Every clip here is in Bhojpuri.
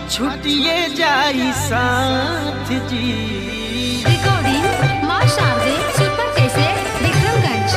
छुटिए जाई साथ जी। रिकॉर्डिंग मां शारदे सुपर कैसेट विक्रमगंज।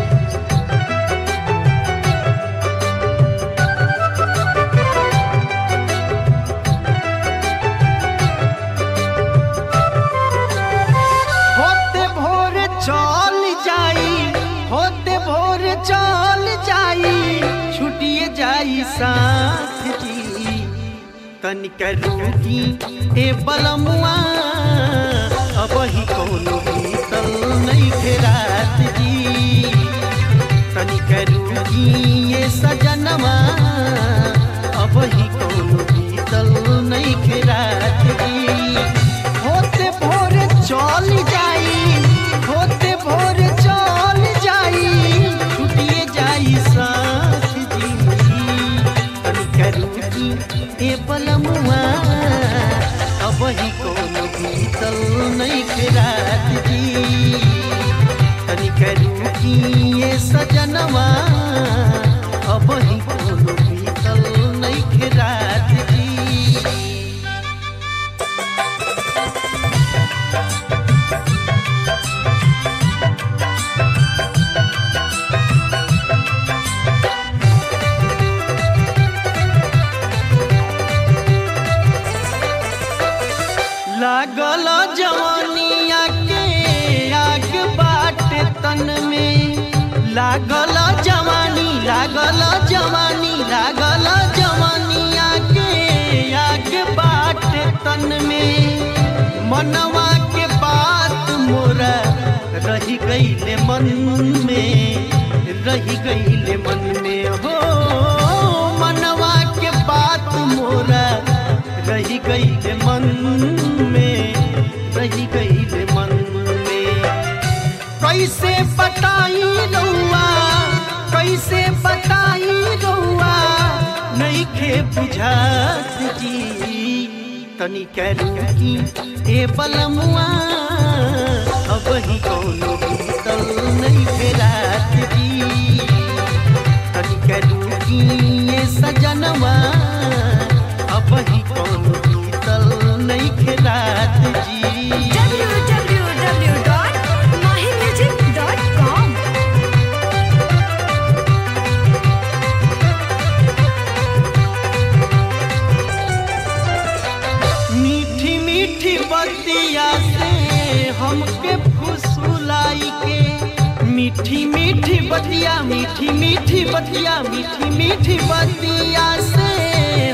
होते भोर चल जाई, होते भोर चल जाई, छुटिए जाई साथ जी। तनिक रूठी ए बलमुआ अब ही कोनो बीतल नहीं फेरात जी। तनिक रूठी ए सजनवा अब ही कोनो बीतल नहीं फेरात जी। होते भोर चल जाई, होते भोर चल जाई, छुटिए जाई साथ जी। तनिक रूठी ए बलमुआ अब ही कोनो बीतल नहीं फेरात जी। तनिक रूठी ए सजनवा अब ही कोनो बीतल नहीं फेरात जी। लागल जवानिया के आग बाटे तन में, लागल जवानी, लागल जवानी, लागल जवानिया के आग बाटे तन में। मनवा के बात मोरा रही गईले मन में, रही गईले मन में हो। मनवा के बात मोरा रही गईले मन में, रही गईले मन में। कैसे बताई रउआ, कैसे बताई रउआ नहीं खे बुझात जी। तनिक रूठी ए बलमुआ अब ही कोनो बीतल नहीं फेरात जी। तनिक रूठी ए सजनवा अब ही कोनो बीतल नहीं फेरात जी। www.mahimusic.com। मीठी मीठी बतिया से हमके फुसुलाई के, मीठी मीठी बतिया, मीठी मीठी बतिया, मीठी मीठी बतिया से